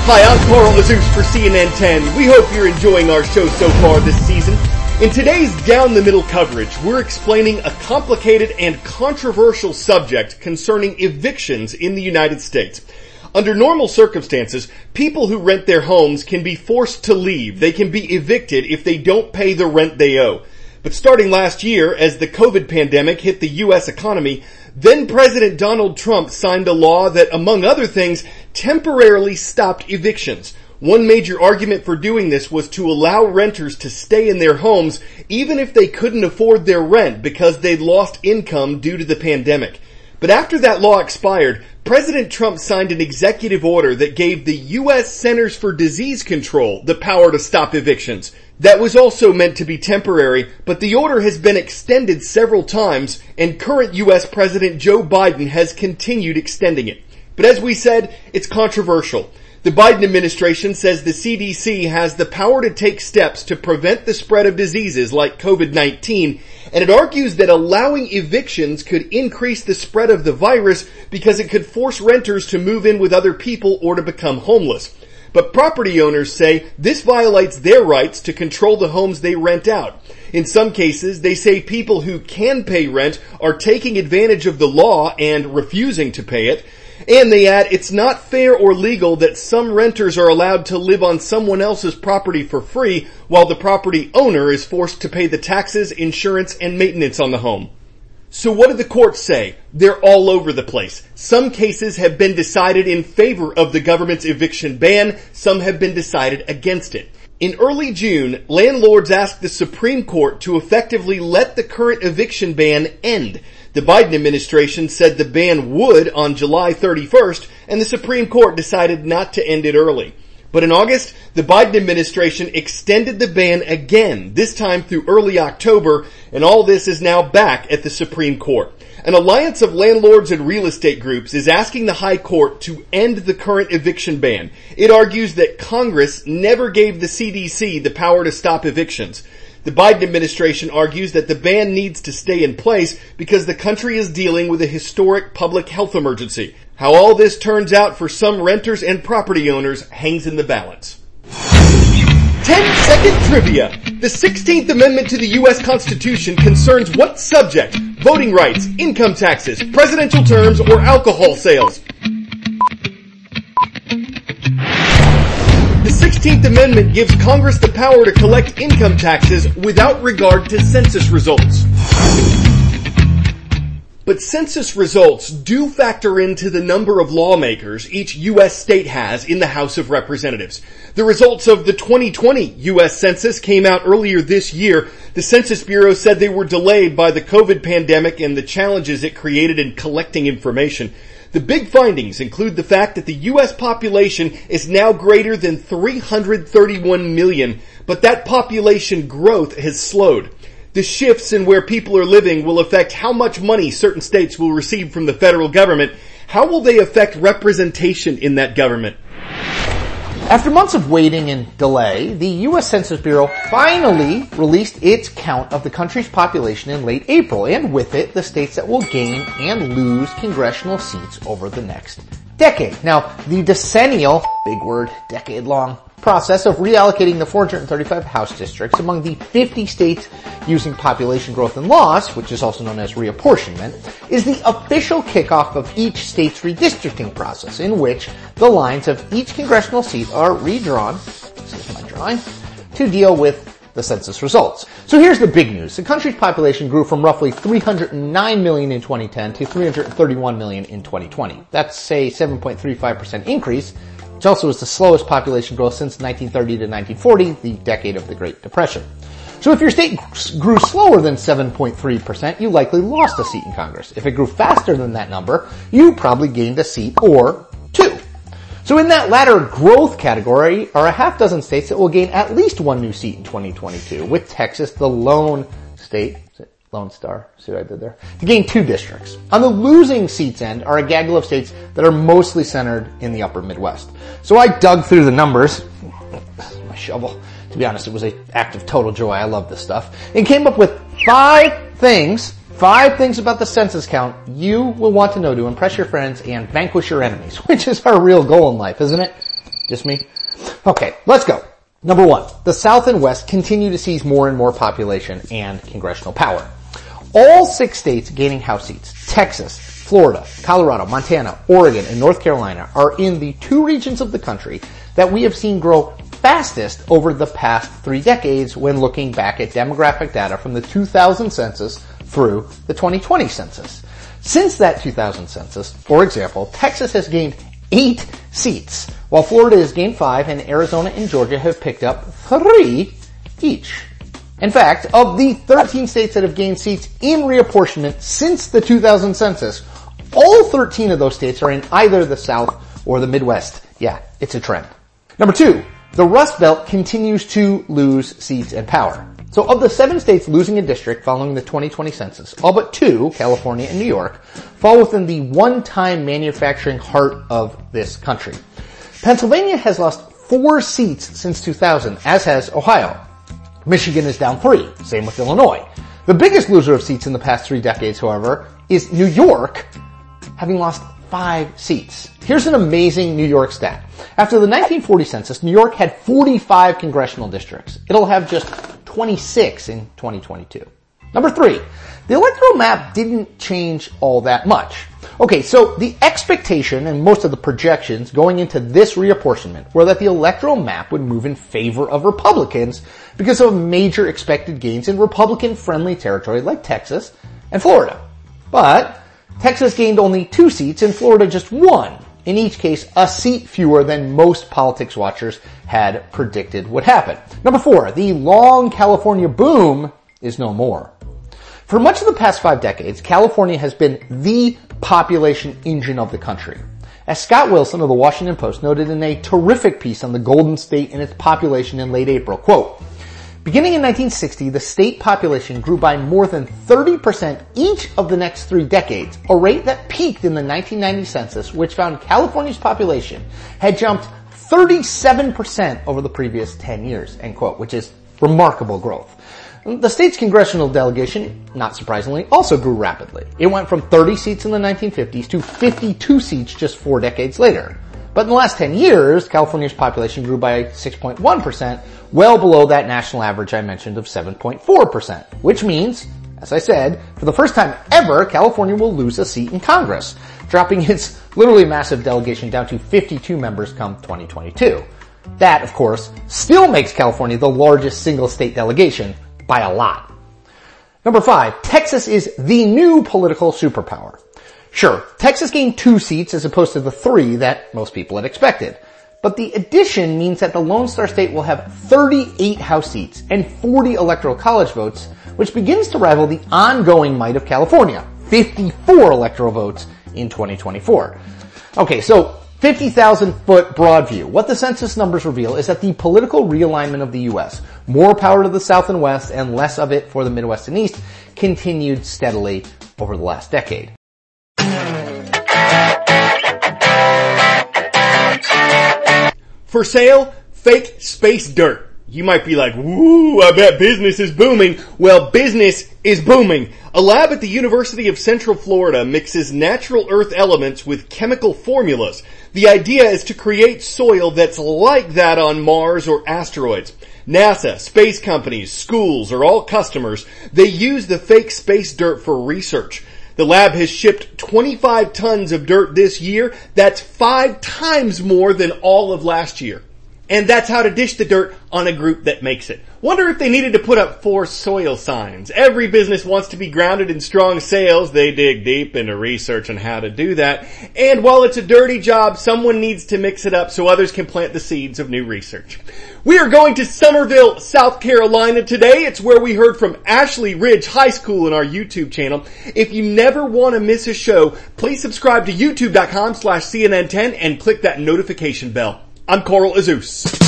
Hi, I'm Carl Mazus for CNN 10. We hope you're enjoying our show so far this season. In today's Down the Middle coverage, we're explaining a complicated and controversial subject concerning evictions in the United States. Under normal circumstances, people who rent their homes can be forced to leave. They can be evicted if they don't pay the rent they owe. But starting last year, as the COVID pandemic hit the U.S. economy, then President Donald Trump signed a law that, among other things, temporarily stopped evictions. One major argument for doing this was to allow renters to stay in their homes even if they couldn't afford their rent because they'd lost income due to the pandemic. But after that law expired, President Trump signed an executive order that gave the U.S. Centers for Disease Control the power to stop evictions. That was also meant to be temporary, but the order has been extended several times, and current U.S. President Joe Biden has continued extending it. But as we said, it's controversial. The Biden administration says the CDC has the power to take steps to prevent the spread of diseases like COVID-19, and it argues that allowing evictions could increase the spread of the virus because it could force renters to move in with other people or to become homeless. But property owners say this violates their rights to control the homes they rent out. In some cases, they say people who can pay rent are taking advantage of the law and refusing to pay it. And they add, it's not fair or legal that some renters are allowed to live on someone else's property for free while the property owner is forced to pay the taxes, insurance, and maintenance on the home. So what do the courts say? They're all over the place. Some cases have been decided in favor of the government's eviction ban. Some have been decided against it. In early June, landlords asked the Supreme Court to effectively let the current eviction ban end. The Biden administration said the ban would on July 31st, and the Supreme Court decided not to end it early. But in August, the Biden administration extended the ban again, this time through early October, and all this is now back at the Supreme Court. An alliance of landlords and real estate groups is asking the High Court to end the current eviction ban. It argues that Congress never gave the CDC the power to stop evictions. The Biden administration argues that the ban needs to stay in place because the country is dealing with a historic public health emergency. How all this turns out for some renters and property owners hangs in the balance. 10-second trivia. The 16th Amendment to the U.S. Constitution concerns what subject? Voting rights, income taxes, presidential terms, or alcohol sales? The 16th Amendment gives Congress the power to collect income taxes without regard to census results. But census results do factor into the number of lawmakers each U.S. state has in the House of Representatives. The results of the 2020 U.S. Census came out earlier this year. The Census Bureau said they were delayed by the COVID pandemic and the challenges it created in collecting information. The big findings include the fact that the U.S. population is now greater than 331 million, but that population growth has slowed. The shifts in where people are living will affect how much money certain states will receive from the federal government. How will they affect representation in that government? After months of waiting and delay, the U.S. Census Bureau finally released its count of the country's population in late April, and with it, the states that will gain and lose congressional seats over the next decade. Now, the decennial, big word, decade-long process of reallocating the 435 House districts among the 50 states using population growth and loss, which is also known as reapportionment, is the official kickoff of each state's redistricting process, in which the lines of each congressional seat are redrawn, this is my drawing, to deal with the census results. So here's the big news. The country's population grew from roughly 309 million in 2010 to 331 million in 2020. That's a 7.35% increase, which also was the slowest population growth since 1930 to 1940, the decade of the Great Depression. So if your state grew slower than 7.3%, you likely lost a seat in Congress. If it grew faster than that number, you probably gained a seat or two. So in that latter growth category are a half dozen states that will gain at least one new seat in 2022, with Texas the lone state, Lone Star, see what I did there, to gain 2 districts. On the losing seats end are a gaggle of states that are mostly centered in the upper Midwest. So I dug through the numbers, my shovel, to be honest, it was an act of total joy, I love this stuff, and came up with 5 things about the census count you will want to know to impress your friends and vanquish your enemies, which is our real goal in life, isn't it? Just me? Okay, let's go. Number 1, the South and West continue to seize more and more population and congressional power. All 6 states gaining House seats, Texas, Florida, Colorado, Montana, Oregon, and North Carolina, are in the 2 regions of the country that we have seen grow fastest over the past 3 decades when looking back at demographic data from the 2000 census through the 2020 census. Since that 2000 census, for example, Texas has gained 8 seats, while Florida has gained 5 and Arizona and Georgia have picked up 3 each. In fact, of the 13 states that have gained seats in reapportionment since the 2000 census, all 13 of those states are in either the South or the Midwest. Yeah, it's a trend. Number 2, the Rust Belt continues to lose seats and power. So of the 7 states losing a district following the 2020 census, all but 2, California and New York, fall within the one-time manufacturing heart of this country. Pennsylvania has lost 4 seats since 2000, as has Ohio. Michigan is down 3, same with Illinois. The biggest loser of seats in the past 3 decades, however, is New York, having lost 5 seats. Here's an amazing New York stat. After the 1940 census, New York had 45 congressional districts. It'll have just 26 in 2022. Number 3, the electoral map didn't change all that much. Okay, so the expectation and most of the projections going into this reapportionment were that the electoral map would move in favor of Republicans because of major expected gains in Republican-friendly territory like Texas and Florida. But Texas gained only 2 seats and Florida just 1. In each case, a seat fewer than most politics watchers had predicted would happen. Number 4, the long California boom is no more. For much of the past 5 decades, California has been the population engine of the country. As Scott Wilson of the Washington Post noted in a terrific piece on the Golden State and its population in late April, quote, beginning in 1960, the state population grew by more than 30% each of the next 3 decades, a rate that peaked in the 1990 census, which found California's population had jumped 37% over the previous 10 years, end quote, which is remarkable growth. The state's congressional delegation, not surprisingly, also grew rapidly. It went from 30 seats in the 1950s to 52 seats just 4 decades later. But in the last 10 years, California's population grew by 6.1%, well below that national average I mentioned of 7.4%, which means, as I said, for the first time ever, California will lose a seat in Congress, dropping its literally massive delegation down to 52 members come 2022. That, of course, still makes California the largest single state delegation by a lot. Number 5, Texas is the new political superpower. Sure, Texas gained 2 seats as opposed to the 3 that most people had expected. But the addition means that the Lone Star State will have 38 House seats and 40 Electoral College votes, which begins to rival the ongoing might of California, 54 electoral votes in 2024. Okay, so 50,000-foot broad view. What the census numbers reveal is that the political realignment of the U.S., more power to the South and West and less of it for the Midwest and East, continued steadily over the last decade. For sale, fake space dirt. You might be like, woo, I bet business is booming. Well, business is booming. A lab at the University of Central Florida mixes natural earth elements with chemical formulas. The idea is to create soil that's like that on Mars or asteroids. NASA, space companies, schools are all customers. They use the fake space dirt for research. The lab has shipped 25 tons of dirt this year. That's 5 times more than all of last year. And that's how to dish the dirt on a group that makes it. Wonder if they needed to put up 4 soil signs. Every business wants to be grounded in strong sales. They dig deep into research on how to do that. And while it's a dirty job, someone needs to mix it up so others can plant the seeds of new research. We are going to Summerville, South Carolina today. It's where we heard from Ashley Ridge High School in our YouTube channel. If you never want to miss a show, please subscribe to youtube.com/CNN10 and click that notification bell. I'm Coral Azus.